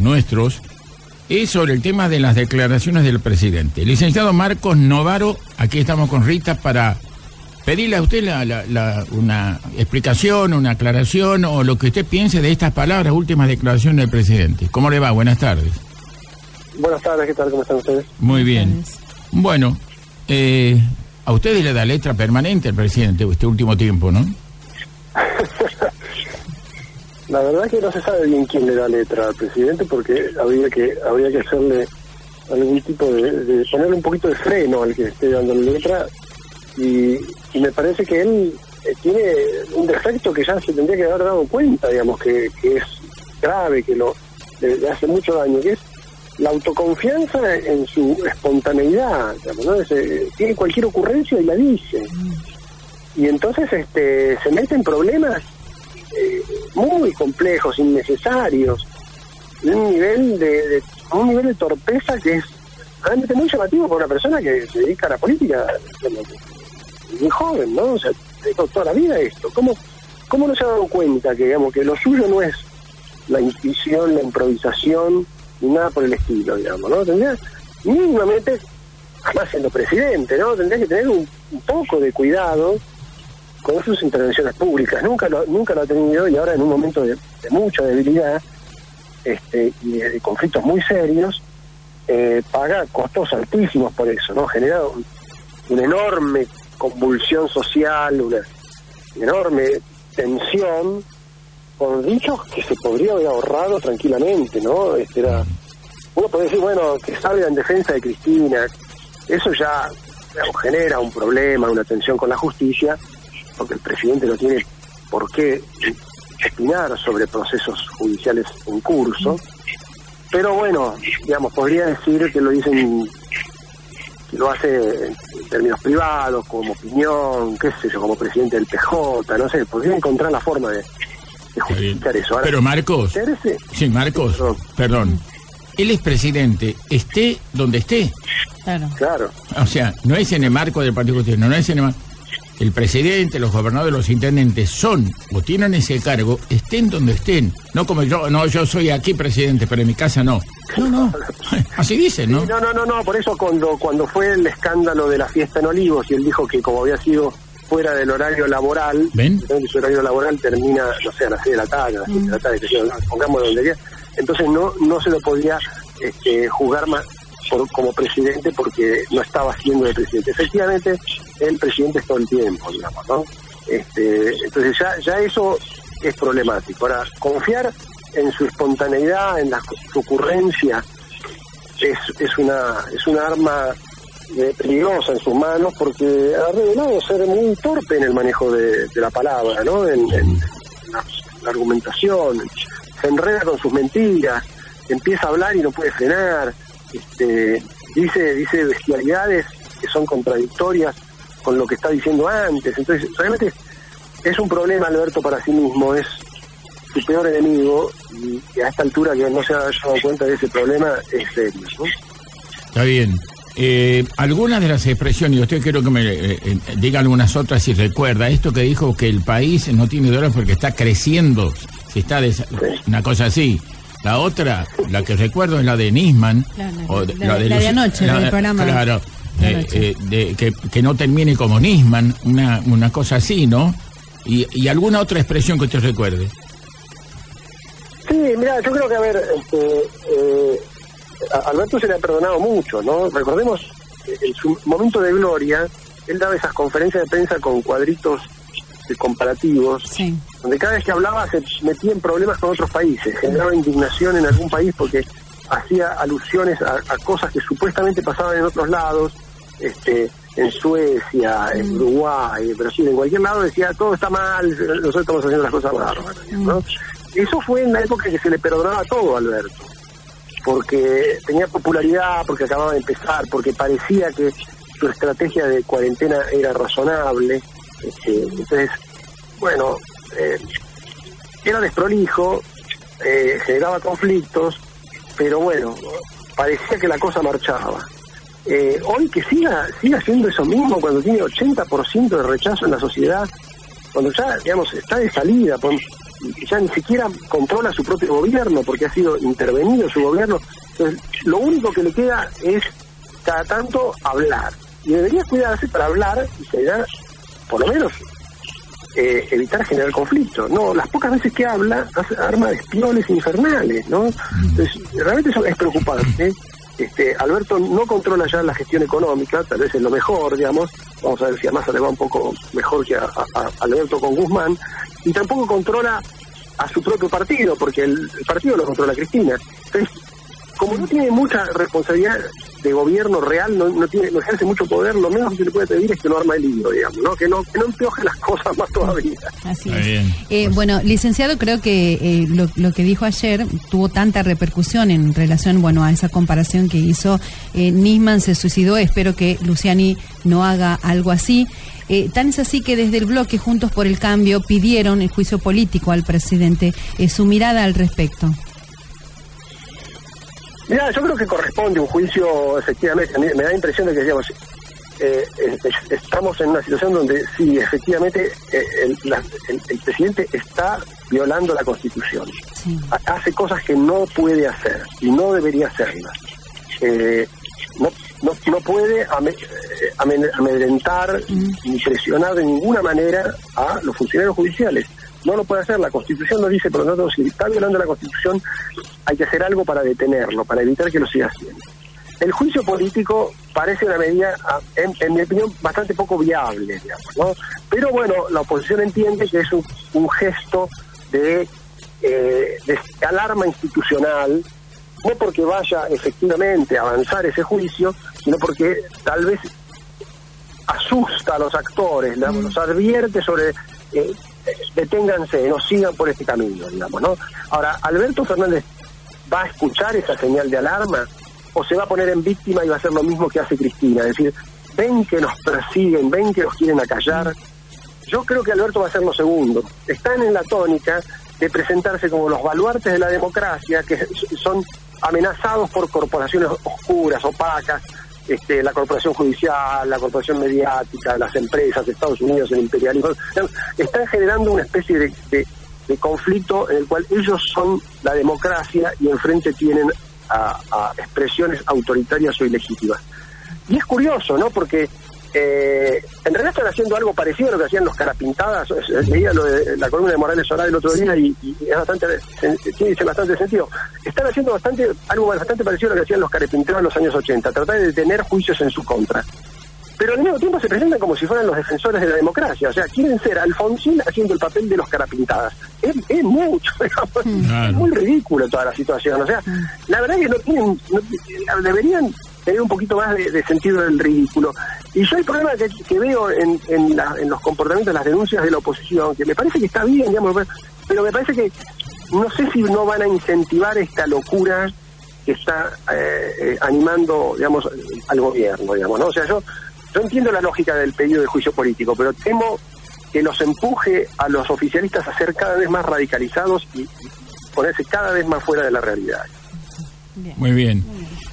nuestros, es sobre el tema de las declaraciones del presidente. Licenciado Marcos Novaro, aquí estamos con Rita para pedirle a usted una explicación, una aclaración o lo que usted piense de estas palabras, últimas declaraciones del presidente. ¿Cómo le va? Buenas tardes. Buenas tardes, ¿qué tal? ¿Cómo están ustedes? Muy bien. Bueno, a ustedes le da letra permanente al presidente este último tiempo, ¿no? La verdad que no se sabe bien quién le da letra al presidente, porque habría que hacerle algún tipo de ponerle un poquito de freno al que esté dando letra, y me parece que él tiene un defecto que ya se tendría que haber dado cuenta, digamos, que es grave, que le hace mucho daño, que es la autoconfianza en su espontaneidad, digamos, ¿no? Tiene cualquier ocurrencia y la dice, y entonces se mete en problemas muy complejos, innecesarios, de un nivel de torpeza que es realmente muy llamativo para una persona que se dedica a la política muy joven, ¿no? O sea, toda la vida esto. ¿Cómo no se ha dado cuenta que, digamos, que lo suyo no es la intuición, la improvisación, ni nada por el estilo, digamos, ¿no? Tendría mínimamente, además siendo presidente, ¿no? Tendría que tener un poco de cuidado con sus intervenciones públicas. Nunca lo ha tenido, y ahora en un momento de mucha debilidad y de conflictos muy serios, paga costos altísimos por eso, ¿no? Genera una enorme convulsión social, una enorme tensión, con dichos que se podría haber ahorrado tranquilamente, ¿no? Uno puede decir, bueno, que salga en defensa de Cristina, eso ya, digamos, genera un problema, una tensión con la justicia, porque el presidente no tiene por qué opinar sobre procesos judiciales en curso, pero bueno, digamos, podría decir que lo hace en términos privados, como opinión, qué sé yo, como presidente del PJ, no sé, podría encontrar la forma de justificar eso. Ahora, pero Marcos, sí, Marcos, perdón, él es presidente, esté donde esté. Claro. O sea, no es en el marco del Partido Justicialista, no es en el marco. El presidente, los gobernadores, los intendentes son o tienen ese cargo, estén donde estén. No como yo soy aquí presidente, pero en mi casa no. No. Así dicen, ¿no? Sí, no. Por eso cuando fue el escándalo de la fiesta en Olivos, y él dijo que como había sido fuera del horario laboral, su horario laboral termina, no sé, a las 6 de la tarde, a las 7 de la tarde, pongamos donde quiera. Entonces no se lo podía juzgar más como presidente, porque no estaba siendo de presidente. Efectivamente, el presidente es todo el tiempo, digamos, ¿no? Entonces ya eso es problemático. Ahora, confiar en su espontaneidad, en su ocurrencia, es una arma peligrosa en sus manos, porque ha revelado ser muy torpe en el manejo de la palabra, ¿no? En la argumentación, se enreda con sus mentiras, empieza a hablar y no puede frenar. Dice bestialidades que son contradictorias con lo que está diciendo antes. Entonces, realmente es un problema, Alberto, para sí mismo, es su peor enemigo, y a esta altura que no se haya dado cuenta de ese problema es serio, ¿no? Está bien. Algunas de las expresiones, y usted quiero que me diga algunas otras si recuerda, esto que dijo que el país no tiene dólares porque está creciendo, si está una cosa así. La otra, la que recuerdo, es la de Nisman. La de anoche, la del programa. Claro, que no termine como Nisman, una cosa así, ¿no? Y alguna otra expresión que usted recuerde. Sí, mira, yo creo que, a ver, a Alberto se le ha perdonado mucho, ¿no? Recordemos, en su momento de gloria, él daba esas conferencias de prensa con cuadritos comparativos, sí, donde cada vez que hablaba se metía en problemas con otros países, generaba indignación en algún país porque hacía alusiones a cosas que supuestamente pasaban en otros lados, en Suecia, en Uruguay, en Brasil, en cualquier lado decía todo está mal, nosotros estamos haciendo las cosas bárbaras, ¿no? Eso fue en la época que se le perdonaba todo a Alberto, porque tenía popularidad, porque acababa de empezar, porque parecía que su estrategia de cuarentena era razonable. Entonces, bueno, era desprolijo, generaba conflictos, pero bueno, parecía que la cosa marchaba. Hoy que siga haciendo eso mismo cuando tiene 80% de rechazo en la sociedad, cuando ya, digamos, está de salida, ya ni siquiera controla su propio gobierno porque ha sido intervenido su gobierno. Entonces, lo único que le queda es cada tanto hablar, y debería cuidarse para hablar y generar, por lo menos, evitar generar conflicto. No, las pocas veces que habla arma espiones infernales, ¿no? Entonces, realmente eso es preocupante. Alberto no controla ya la gestión económica, tal vez es lo mejor, digamos. Vamos a ver si a Massa le va un poco mejor que a Alberto con Guzmán, y tampoco controla a su propio partido, porque el partido lo controla Cristina. Entonces, como no tiene mucha responsabilidad de gobierno real, no ejerce mucho poder, lo menos que se le puede pedir es que no arma el lío, digamos, ¿no? Que no empeoje las cosas más todavía. Así es. Bueno, licenciado, creo que lo que dijo ayer tuvo tanta repercusión en relación, a esa comparación que hizo. Nisman se suicidó, espero que Luciani no haga algo así. Tan es así que desde el bloque Juntos por el Cambio pidieron el juicio político al presidente. Su mirada al respecto. Mira, yo creo que corresponde un juicio, efectivamente. A mí me da la impresión de que, digamos, estamos en una situación donde sí, efectivamente, el presidente está violando la Constitución. Sí. Hace cosas que no puede hacer y no debería hacerlas. No puede amedrentar ni presionar de ninguna manera a los funcionarios judiciales. No lo puede hacer, la Constitución lo dice, por lo tanto, si está violando la Constitución, hay que hacer algo para detenerlo, para evitar que lo siga haciendo. El juicio político parece una medida, en mi opinión, bastante poco viable, digamos, ¿no? Pero bueno, la oposición entiende que es un gesto de alarma institucional, no porque vaya efectivamente a avanzar ese juicio, sino porque tal vez asusta a los actores, digamos, los advierte sobre... deténganse, no sigan por este camino, digamos, ¿no? Ahora, ¿Alberto Fernández va a escuchar esa señal de alarma o se va a poner en víctima y va a hacer lo mismo que hace Cristina? Es decir, ven que nos persiguen, ven que nos quieren acallar. Yo creo que Alberto va a hacer lo segundo. Están en la tónica de presentarse como los baluartes de la democracia, que son amenazados por corporaciones oscuras, opacas, la corporación judicial, la corporación mediática, las empresas de Estados Unidos, el imperialismo. Están generando una especie de conflicto en el cual ellos son la democracia y enfrente tienen a expresiones autoritarias o ilegítimas. Y es curioso, ¿no? Porque en realidad están haciendo algo parecido a lo que hacían los carapintadas. Leía lo de la columna de Morales Solá el otro día y es tiene bastante sentido. Están haciendo algo bastante parecido a lo que hacían los carapintadas en los años 80, tratar de detener juicios en su contra. Pero al mismo tiempo se presentan como si fueran los defensores de la democracia. O sea, quieren ser Alfonsín haciendo el papel de los carapintadas. Es mucho, digamos, es muy ridículo toda la situación. O sea, la verdad es que deberían tener un poquito más de sentido del ridículo. Y yo el problema que veo en los comportamientos, las denuncias de la oposición, que me parece que está bien, digamos, pero me parece que no sé si no van a incentivar esta locura que está animando, digamos, al gobierno, digamos, ¿no? O sea, yo entiendo la lógica del pedido de juicio político, pero temo que los empuje a los oficialistas a ser cada vez más radicalizados y ponerse cada vez más fuera de la realidad. Muy bien.